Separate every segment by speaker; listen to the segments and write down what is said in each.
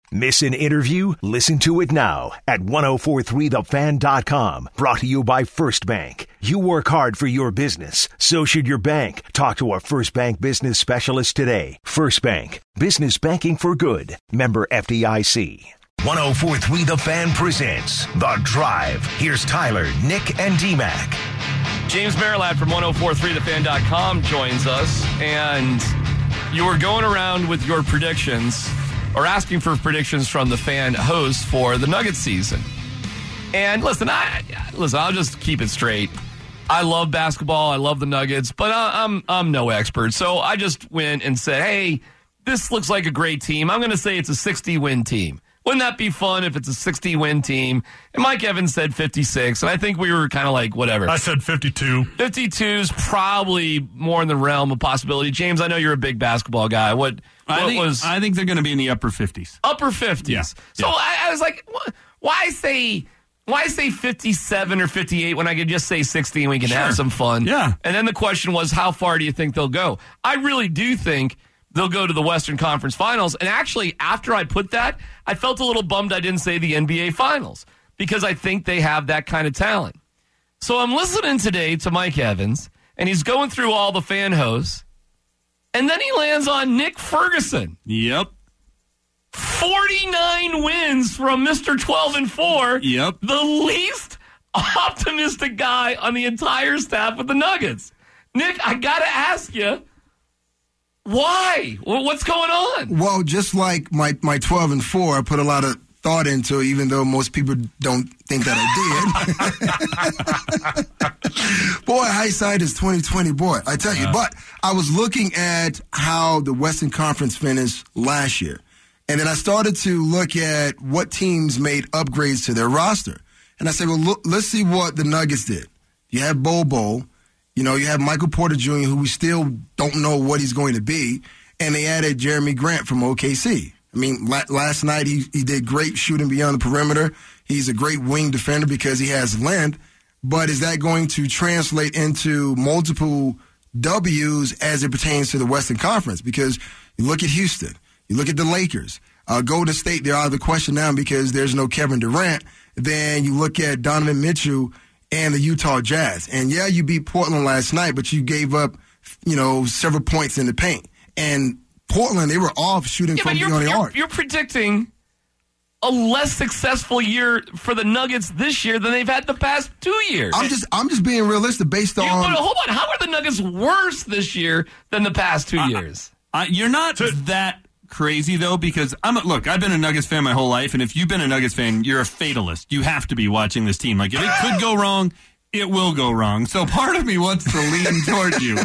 Speaker 1: Miss an interview? Listen to it now at 1043thefan.com. Brought to you by First Bank. You work hard for your business. So should your bank. Talk to a First Bank business specialist today. First Bank. Business banking for good. Member FDIC. 1043 The Fan presents The Drive. Here's Tyler, Nick, and D-Mac.
Speaker 2: James Merilatt from 1043thefan.com joins us, and you were going around with your predictions, or asking for predictions from the fan host for the Nuggets season. And listen, I'll just keep it straight. I love basketball, I love the Nuggets, but I'm no expert. So I just went and said, hey, this looks like a great team. I'm going to say it's a 60-win team. Wouldn't that be fun if it's a 60-win team? And Mike Evans said 56, and I think we were kind of like, whatever.
Speaker 3: I said 52.
Speaker 2: 52 is probably more in the realm of possibility. James, I know you're a big basketball guy.
Speaker 4: I think they're going to be in the upper 50s.
Speaker 2: Upper 50s. Yeah. So yeah. I was like, why say 57 or 58 when I could just say 60 and we can have some fun?
Speaker 4: Yeah.
Speaker 2: And then the question was, how far do you think they'll go? I really do think they'll go to the Western Conference Finals. And actually, after I put that, I felt a little bummed I didn't say the NBA Finals because I think they have that kind of talent. So I'm listening today to Mike Evans, and he's going through all the fan hosts, and then he lands on Nick Ferguson.
Speaker 4: Yep.
Speaker 2: 49 wins from Mr. 12-4.
Speaker 4: Yep.
Speaker 2: The least optimistic guy on the entire staff of the Nuggets. Nick, I got to ask you, why? What's going on?
Speaker 5: Well, just like my 12-4, I put a lot of thought into it, even though most people don't think that I did. Boy, hindsight is 20/20. Boy, I tell you. But I was looking at how the Western Conference finished last year. And then I started to look at what teams made upgrades to their roster. And I said, well, look, let's see what the Nuggets did. You have Bobo. You know, you have Michael Porter Jr., who we still don't know what he's going to be. And they added Jeremy Grant from OKC. I mean, last night he did great shooting beyond the perimeter. He's a great wing defender because he has length. But is that going to translate into multiple W's as it pertains to the Western Conference? Because you look at Houston, you look at the Lakers, Golden State, they're out of the question now because there's no Kevin Durant. Then you look at Donovan Mitchell and the Utah Jazz. And, yeah, you beat Portland last night, but you gave up, several points in the paint. And Portland, they were off shooting from beyond the arc.
Speaker 2: You're predicting a less successful year for the Nuggets this year than they've had the past 2 years.
Speaker 5: I'm just being realistic based on...
Speaker 2: Hold on. How are the Nuggets worse this year than the past 2 years?
Speaker 4: You're not that crazy, though, because I've been a Nuggets fan my whole life, and if you've been a Nuggets fan, you're a fatalist. You have to be watching this team. Like, if it could go wrong, it will go wrong. So part of me wants to lean toward you.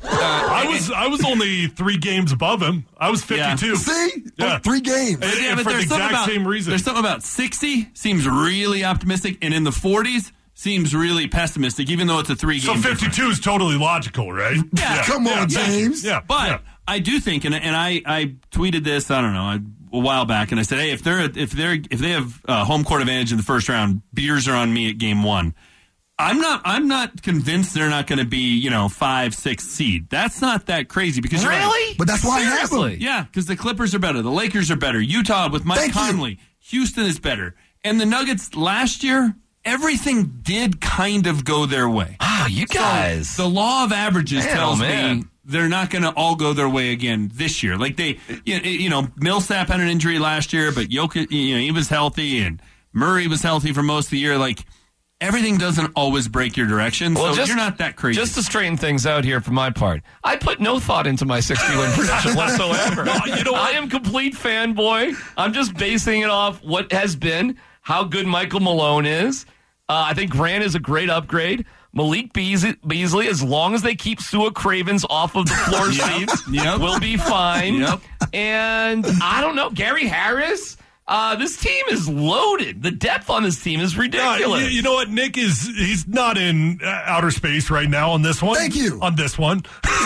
Speaker 3: I was only 3 games above him. I was 52.
Speaker 5: Yeah. See? Yeah. 3 games.
Speaker 3: And for the exact same reason.
Speaker 4: There's something about 60 seems really optimistic, and in the 40s seems really pessimistic, even though it's a 3-game
Speaker 3: So 52
Speaker 4: difference.
Speaker 3: Is totally logical, right?
Speaker 4: Yeah.
Speaker 5: Come on, James.
Speaker 3: Yeah.
Speaker 4: But I do think, and I tweeted this, I don't know, a while back, and I said, hey, if they have home court advantage in the first round, beers are on me at game 1. I'm not convinced they're not going to be 5-6 seed. That's not that crazy because
Speaker 2: really,
Speaker 4: right.
Speaker 5: But that's why I have them.
Speaker 4: Yeah, because the Clippers are better, the Lakers are better, Utah with Mike Conley, Houston is better, and the Nuggets last year. Everything did kind of go their way.
Speaker 2: Oh, you guys.
Speaker 4: So the law of averages tells me they're not going to all go their way again this year. Like Millsap had an injury last year, but Jokic, he was healthy, and Murray was healthy for most of the year. Like, everything doesn't always break your direction, so you're not that crazy.
Speaker 2: Just to straighten things out here from my part, I put no thought into my 60-win prediction whatsoever. I am complete fanboy. I'm just basing it off what has been, how good Michael Malone is. I think Grant is a great upgrade. Malik Beasley, as long as they keep Sua Cravens off of the floor seats, will be fine.
Speaker 4: Yep.
Speaker 2: And I don't know, Gary Harris. This team is loaded. The depth on this team is ridiculous.
Speaker 3: You know what? Nick he's not in outer space right now on this one.
Speaker 5: Thank you.
Speaker 3: On this one.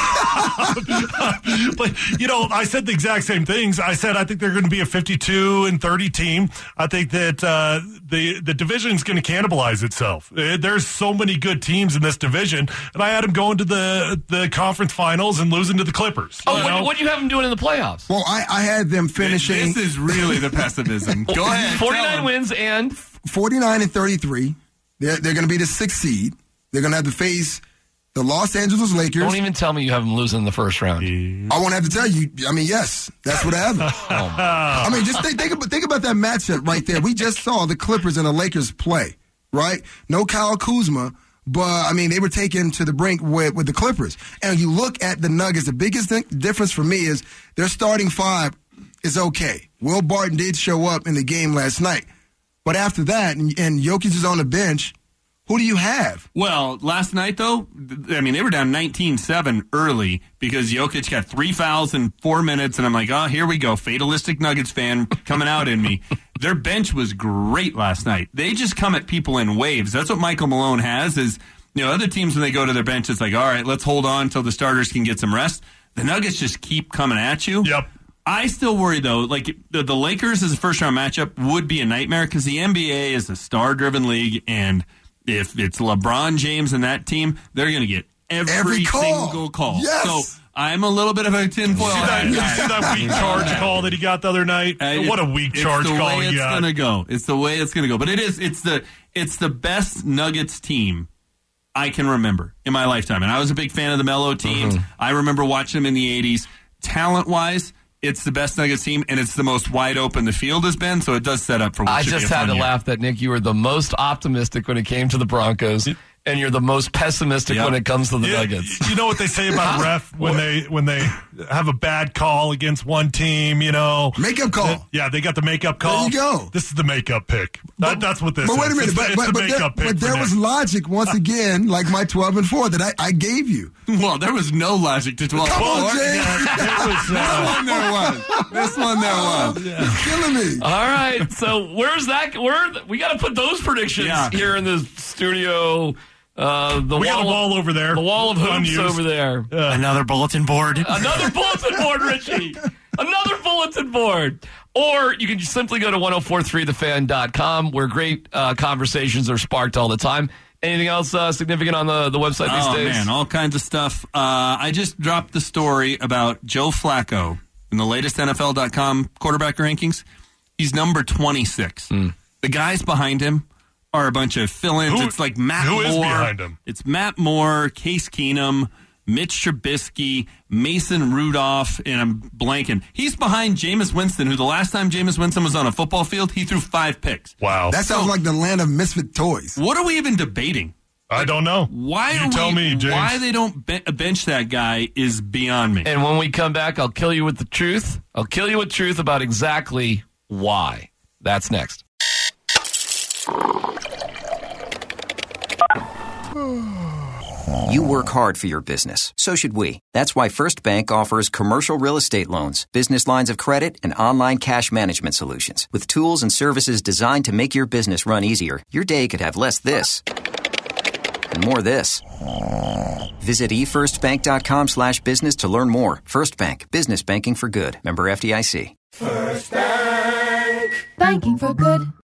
Speaker 3: But, I said the exact same things. I said I think they're going to be a 52-30 team. I think that the division is going to cannibalize itself. There's so many good teams in this division, and I had them going to the conference finals and losing to the Clippers.
Speaker 2: Oh, what do you have them doing in the playoffs?
Speaker 5: Well, I had them finishing.
Speaker 4: This is really the pessimistic optimism. Go ahead.
Speaker 2: 49 wins and
Speaker 5: 49-33. They're going to be the 6th seed. They're going to have to face the Los Angeles Lakers.
Speaker 2: Don't even tell me you have them losing in the first round.
Speaker 5: I won't have to tell you. I mean, yes, that's what happened. I mean, just think about that matchup right there. We just saw the Clippers and the Lakers play, right? No Kyle Kuzma, but, I mean, they were taken to the brink with the Clippers. And you look at the Nuggets, the biggest difference for me is their starting 5 is okay. Will Barton did show up in the game last night. But after that, and Jokic is on the bench, who do you have?
Speaker 4: Well, last night, though, I mean, they were down 19-7 early because Jokic got 3 fouls in 4 minutes, and I'm like, oh, here we go, fatalistic Nuggets fan coming out in me. Their bench was great last night. They just come at people in waves. That's what Michael Malone has is, other teams, when they go to their bench, it's like, all right, let's hold on until the starters can get some rest. The Nuggets just keep coming at you.
Speaker 3: Yep.
Speaker 4: I still worry, though, like the Lakers as a first-round matchup would be a nightmare because the NBA is a star-driven league, and if it's LeBron James and that team, they're going to get every single call.
Speaker 5: Yes.
Speaker 4: So I'm a little bit of a tinfoil hat.
Speaker 3: See that weak charge call that he got the other night? What a weak charge call he got.
Speaker 4: It's the way it's going to go. But it's the best Nuggets team I can remember in my lifetime. And I was a big fan of the Melo teams. I remember watching them in the 80s. Talent-wise, it's the best Nuggets team, and it's the most wide open the field has been, so it does set up for what should be a fun year. I just had to laugh
Speaker 2: that, Nick, you were the most optimistic when it came to the Broncos, and you're the most pessimistic when it comes to the Nuggets.
Speaker 3: You know what they say about ref when they have a bad call against one team,
Speaker 5: Makeup call.
Speaker 3: They got the makeup call.
Speaker 5: There you go.
Speaker 3: This is the makeup pick. That's what this is.
Speaker 5: But wait a minute.
Speaker 3: It's the makeup pick.
Speaker 5: But there was logic, once again, like my 12-4 that I gave you.
Speaker 4: Well, there was no logic to 12-4.
Speaker 5: Come on, Jay.
Speaker 4: This one there was.
Speaker 5: Yeah. You're killing me.
Speaker 2: All right. So where's that? We got to put those predictions here in the studio.
Speaker 3: We got a wall over there.
Speaker 2: The wall of hoops over there.
Speaker 6: Another bulletin board.
Speaker 2: Another bulletin board, Richie. Another bulletin board. Or you can just simply go to 1043thefan.com where great conversations are sparked all the time. Anything else significant on the website these days?
Speaker 4: Oh, man, all kinds of stuff. I just dropped the story about Joe Flacco in the latest NFL.com quarterback rankings. He's number 26. The guys behind him are a bunch of fill-ins. It's like Matt Moore.
Speaker 3: Who is behind him?
Speaker 4: It's Matt Moore, Case Keenum, Mitch Trubisky, Mason Rudolph, and I'm blanking. He's behind Jameis Winston, who the last time Jameis Winston was on a football field, he threw 5 picks.
Speaker 3: Wow.
Speaker 5: That sounds like the land of misfit toys.
Speaker 4: What are we even debating?
Speaker 3: I don't know.
Speaker 4: Tell me, James. Why they don't bench that guy is beyond me.
Speaker 2: And when we come back, I'll kill you with the truth. I'll kill you with truth about exactly why. That's next.
Speaker 7: You work hard for your business. So should we. That's why First Bank offers commercial real estate loans, business lines of credit, and online cash management solutions. With tools and services designed to make your business run easier, your day could have less this and more this. Visit efirstbank.com/business to learn more. First Bank. Business banking for good. Member FDIC.
Speaker 8: First Bank. Banking for good.